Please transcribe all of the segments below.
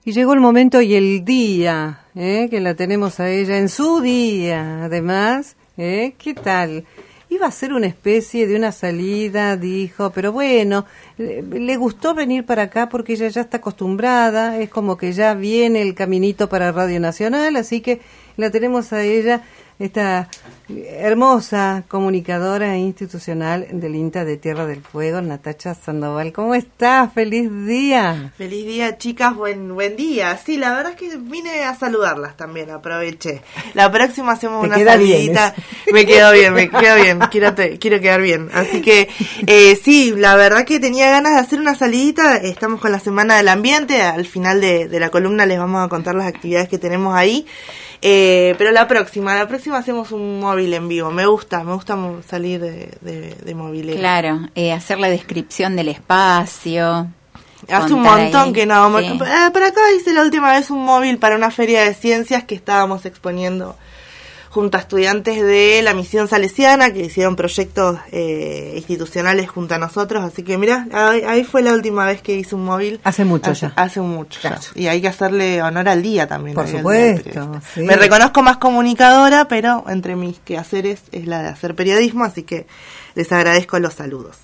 Y llegó el momento y el día, que la tenemos a ella en su día, además. ¿Qué tal? Iba a ser una especie de una salida, dijo, pero bueno, le gustó venir para acá porque ella ya está acostumbrada, es como que ya viene el caminito para Radio Nacional, así que la tenemos a ella, esta hermosa comunicadora institucional del INTA de Tierra del Fuego, Natacha Sandoval. ¿Cómo estás? ¡Feliz día! Feliz día, chicas, buen día. Sí, la verdad es que vine a saludarlas también, aproveché. La próxima hacemos una salidita. Me quedó bien. Quiero quedar bien. Así que, sí, la verdad que tenía ganas de hacer una salidita. Estamos con la Semana del Ambiente. Al final de la columna les vamos a contar las actividades que tenemos ahí. Pero la próxima hacemos un móvil en vivo. Me gusta salir de movilero. Claro, hacer la descripción del espacio. Hace un montón que no. Sí. Por acá hice la última vez un móvil para una feria de ciencias que estábamos exponiendo junto a estudiantes de la misión salesiana que hicieron proyectos institucionales junto a nosotros, así que mira, ahí fue la última vez que hice un móvil. Hace mucho claro. Ya. Y hay que hacerle honor al día también. Por supuesto. Sí. Me reconozco más comunicadora, pero entre mis quehaceres es la de hacer periodismo, así que les agradezco los saludos.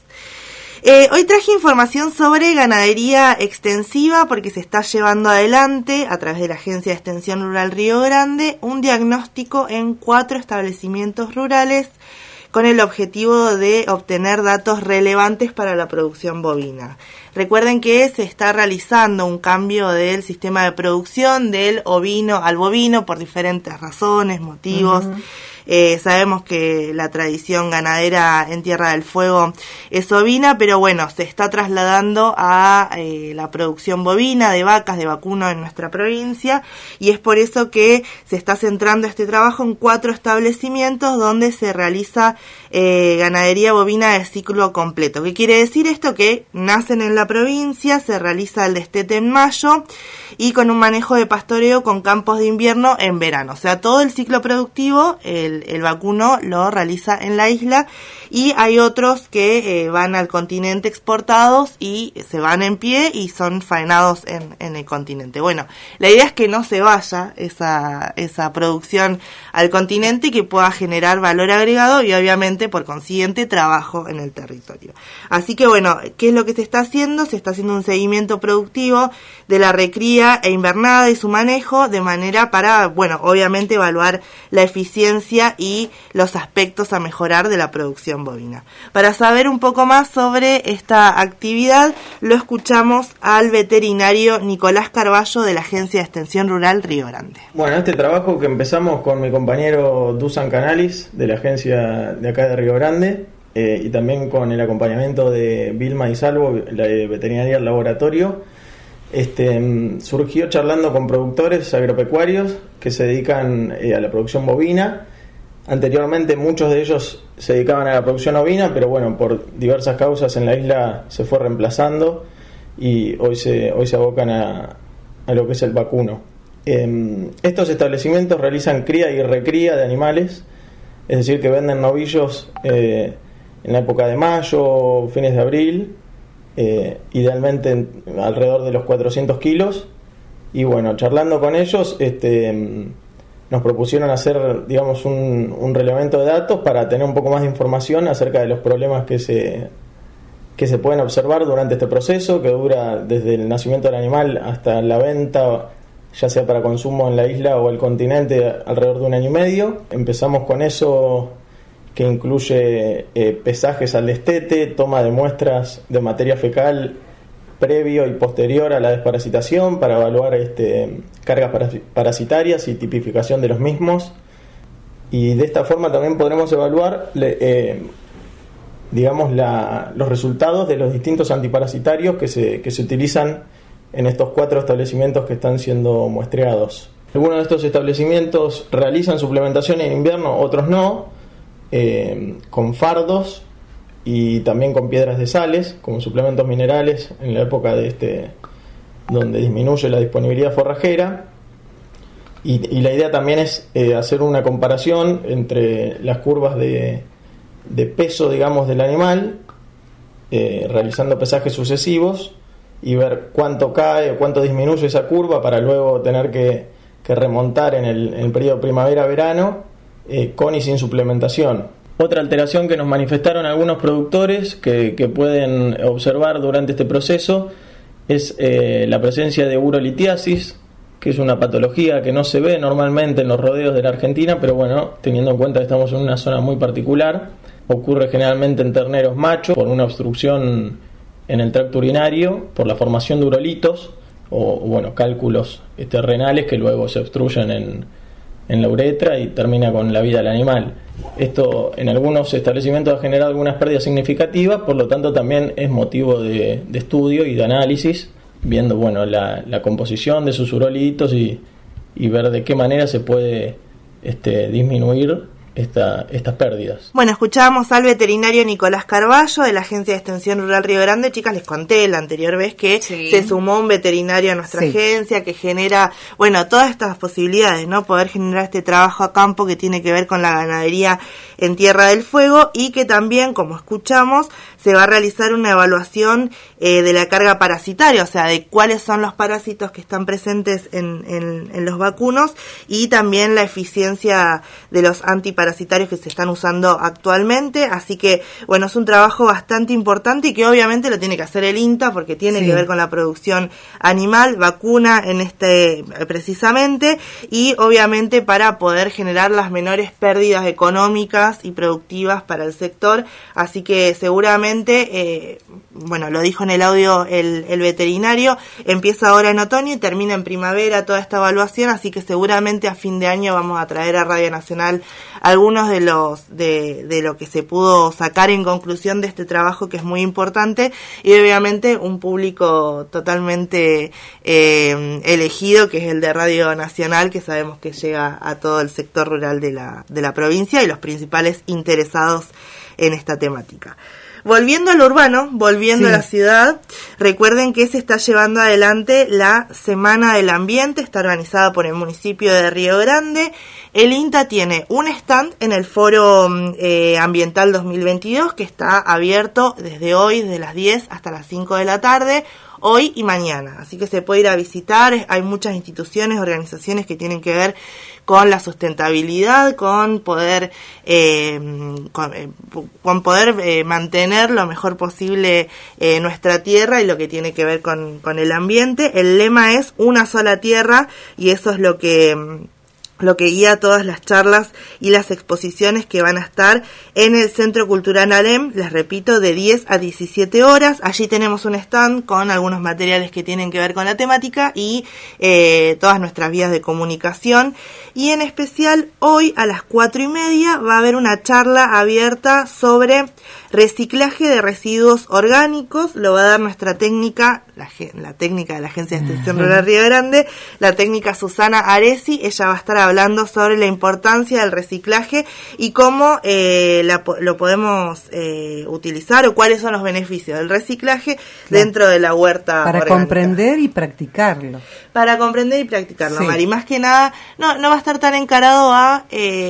Hoy traje información sobre ganadería extensiva porque se está llevando adelante a través de la Agencia de Extensión Rural Río Grande un diagnóstico en 4 establecimientos rurales con el objetivo de obtener datos relevantes para la producción bovina. Recuerden que se está realizando un cambio del sistema de producción del ovino al bovino por diferentes razones, motivos. Uh-huh. Sabemos que la tradición ganadera en Tierra del Fuego es ovina, pero bueno, se está trasladando a la producción bovina de vacas, de vacuno en nuestra provincia, y es por eso que se está centrando este trabajo en 4 establecimientos donde se realiza ganadería bovina de ciclo completo. ¿Qué quiere decir esto? Que nacen en la provincia, se realiza el destete en mayo y con un manejo de pastoreo con campos de invierno en verano. O sea, todo el ciclo productivo, el vacuno lo realiza en la isla, y hay otros que van al continente exportados y se van en pie y son faenados en el continente. Bueno, la idea es que no se vaya esa producción al continente y que pueda generar valor agregado y obviamente por consiguiente trabajo en el territorio. Así que bueno, ¿qué es lo que se está haciendo? Se está haciendo un seguimiento productivo de la recría e invernada y su manejo de manera para, bueno, obviamente evaluar la eficiencia y los aspectos a mejorar de la producción bovina. Para saber un poco más sobre esta actividad, lo escuchamos al veterinario Nicolás Carballo de la Agencia de Extensión Rural Río Grande. Bueno, este trabajo que empezamos con mi compañero Dusan Canalis de la agencia de acá de Río Grande, y también con el acompañamiento de Vilma y Salvo, la veterinaria del laboratorio, surgió charlando con productores agropecuarios que se dedican a la producción bovina. Anteriormente muchos de ellos se dedicaban a la producción ovina, pero bueno, por diversas causas en la isla se fue reemplazando y hoy se abocan a lo que es el vacuno. Estos establecimientos realizan cría y recría de animales, es decir, que venden novillos en la época de mayo, fines de abril, idealmente alrededor de los 400 kilos, y bueno, charlando con ellos nos propusieron hacer, digamos, un relevamiento de datos para tener un poco más de información acerca de los problemas que se pueden observar durante este proceso, que dura desde el nacimiento del animal hasta la venta, ya sea para consumo en la isla o el continente, alrededor de 1 año y medio. Empezamos con eso, que incluye pesajes al destete, toma de muestras de materia fecal previo y posterior a la desparasitación para evaluar cargas parasitarias y tipificación de los mismos, y de esta forma también podremos evaluar los resultados de los distintos antiparasitarios que se utilizan en estos 4 establecimientos que están siendo muestreados. Algunos de estos establecimientos realizan suplementación en invierno, otros no, con fardos y también con piedras de sales como suplementos minerales en la época donde disminuye la disponibilidad forrajera, y la idea también es hacer una comparación entre las curvas de peso, digamos, del animal, realizando pesajes sucesivos y ver cuánto cae o cuánto disminuye esa curva para luego tener que remontar en el periodo primavera-verano con y sin suplementación. Otra alteración que nos manifestaron algunos productores que pueden observar durante este proceso es la presencia de urolitiasis, que es una patología que no se ve normalmente en los rodeos de la Argentina, pero bueno, teniendo en cuenta que estamos en una zona muy particular, ocurre generalmente en terneros machos por una obstrucción en el tracto urinario, por la formación de urolitos o bueno, cálculos renales que luego se obstruyen en la uretra y termina con la vida del animal. Esto en algunos establecimientos ha generado algunas pérdidas significativas, por lo tanto también es motivo de estudio y de análisis, viendo bueno la composición de sus urolitos y ver de qué manera se puede disminuir estas pérdidas. Bueno, escuchábamos al veterinario Nicolás Carballo de la Agencia de Extensión Rural Río Grande. Chicas, les conté la anterior vez que se sumó un veterinario a nuestra agencia que genera, bueno, todas estas posibilidades, ¿no? Poder generar este trabajo a campo que tiene que ver con la ganadería en Tierra del Fuego y que también, como escuchamos, se va a realizar una evaluación de la carga parasitaria, o sea, de cuáles son los parásitos que están presentes en los vacunos y también la eficiencia de los antiparasitarios que se están usando actualmente. Así que, bueno, es un trabajo bastante importante y que obviamente lo tiene que hacer el INTA porque tiene que ver con la producción animal, vacuna precisamente, y obviamente para poder generar las menores pérdidas económicas y productivas para el sector. Así que seguramente, bueno, lo dijo en el audio el veterinario, empieza ahora en otoño y termina en primavera toda esta evaluación, así que seguramente a fin de año vamos a traer a Radio Nacional algunos de lo que se pudo sacar en conclusión de este trabajo, que es muy importante, y obviamente un público totalmente elegido, que es el de Radio Nacional, que sabemos que llega a todo el sector rural de la provincia y los principales interesados en esta temática. Volviendo al urbano, volviendo a la ciudad, recuerden que se está llevando adelante la Semana del Ambiente, está organizada por el municipio de Río Grande. El INTA tiene un stand en el Foro Ambiental 2022 que está abierto desde hoy, desde las 10 hasta las 5 de la tarde, hoy y mañana. Así que se puede ir a visitar, hay muchas instituciones, organizaciones que tienen que ver con la sustentabilidad, con poder mantener lo mejor posible nuestra tierra y lo que tiene que ver con el ambiente. El lema es una sola tierra y eso es lo que guía todas las charlas y las exposiciones que van a estar en el Centro Cultural Alem, les repito, de 10 a 17 horas. Allí tenemos un stand con algunos materiales que tienen que ver con la temática y todas nuestras vías de comunicación. Y en especial hoy a las 4:30 va a haber una charla abierta sobre reciclaje de residuos orgánicos. Lo va a dar nuestra técnica, la técnica de la Agencia de Extensión Rural Río Grande, la técnica Susana Aresi. Ella va a estar hablando sobre la importancia del reciclaje y cómo lo podemos utilizar o cuáles son los beneficios del reciclaje dentro de la huerta para orgánica. comprender y practicarlo. Para comprender y practicarlo, Mari. Más que nada, no va a estar tan encarado a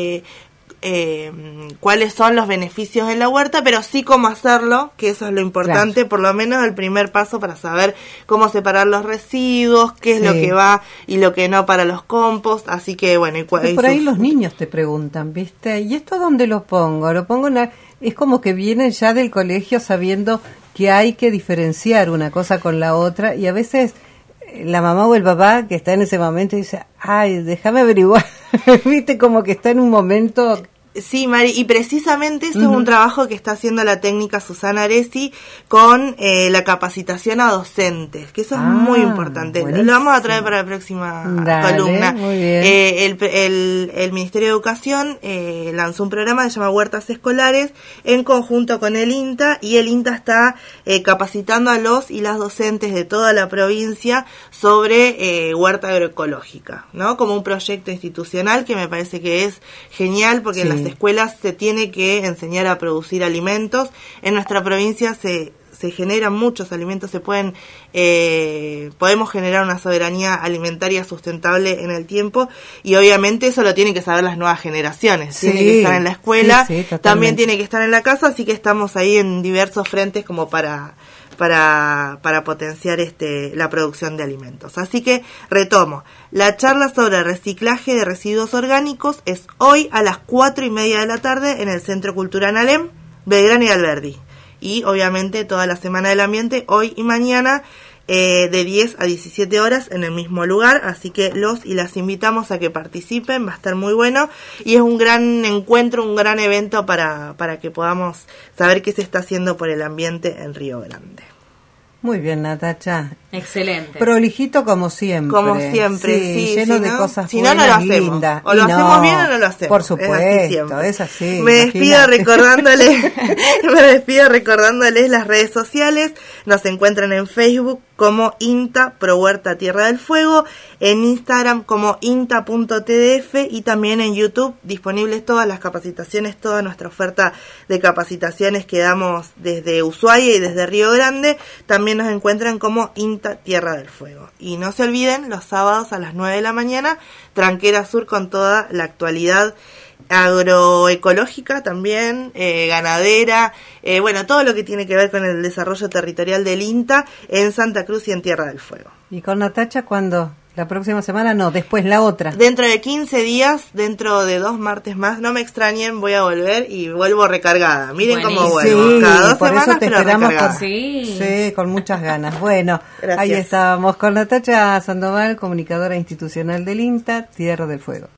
cuáles son los beneficios en la huerta, pero sí cómo hacerlo, que eso es lo importante, por lo menos el primer paso para saber cómo separar los residuos, qué es lo que va y lo que no para los compost. Así que bueno, y por ahí los niños te preguntan, ¿viste? ¿Y esto dónde lo pongo? Lo pongo es como que vienen ya del colegio sabiendo que hay que diferenciar una cosa con la otra, y a veces la mamá o el papá que está en ese momento dice, ay, déjame averiguar, viste, como que está en un momento. Sí, Mari, y precisamente eso es un trabajo que está haciendo la técnica Susana Aresi con la capacitación a docentes, que eso es muy importante. Buenísimo. Lo vamos a traer para la próxima columna. Muy bien. El Ministerio de Educación lanzó un programa que se llama Huertas Escolares en conjunto con el INTA, y el INTA está capacitando a los y las docentes de toda la provincia sobre huerta agroecológica, ¿no? Como un proyecto institucional que me parece que es genial, porque en las escuelas se tiene que enseñar a producir alimentos. En nuestra provincia se generan muchos alimentos, podemos generar una soberanía alimentaria sustentable en el tiempo, y obviamente eso lo tienen que saber las nuevas generaciones. Tiene que estar en la escuela, también tiene que estar en la casa, así que estamos ahí en diversos frentes como para para potenciar la producción de alimentos. Así que retomo, la charla sobre reciclaje de residuos orgánicos es hoy a las 4:30 de la tarde en el Centro Cultural Alem, Belgrano y Alberdi. Y obviamente toda la Semana del Ambiente, hoy y mañana, de 10 a 17 horas en el mismo lugar, así que los y las invitamos a que participen, va a estar muy bueno y es un gran encuentro, un gran evento para que podamos saber qué se está haciendo por el ambiente en Río Grande. Muy bien, Natacha. Excelente. Prolijito como siempre. Como siempre, sí. Lleno si de no, cosas si no, no lo buenas, hacemos. lindas. O lo hacemos bien o no lo hacemos. Por supuesto, es así. Me despido recordándoles las redes sociales. Nos encuentran en Facebook como INTA Pro Huerta Tierra del Fuego, en Instagram como inta.tdf y también en YouTube disponibles todas las capacitaciones, toda nuestra oferta de capacitaciones que damos desde Ushuaia y desde Río Grande. También nos encuentran como INTA Tierra del Fuego. Y no se olviden, los sábados a las 9 de la mañana, Tranquera Sur con toda la actualidad agroecológica también, ganadera, bueno, todo lo que tiene que ver con el desarrollo territorial del INTA en Santa Cruz y en Tierra del Fuego. ¿Y con Natacha cuándo? ¿La próxima semana? No, después la otra. Dentro de 15 días, dentro de 2 martes más, no me extrañen, voy a volver y vuelvo recargada. Miren cómo vuelvo, sí, cada 2 por semanas, eso te pero esperamos recargada. sí, con muchas ganas. Bueno, Gracias. ahí estábamos con Natacha Sandoval, comunicadora institucional del INTA, Tierra del Fuego.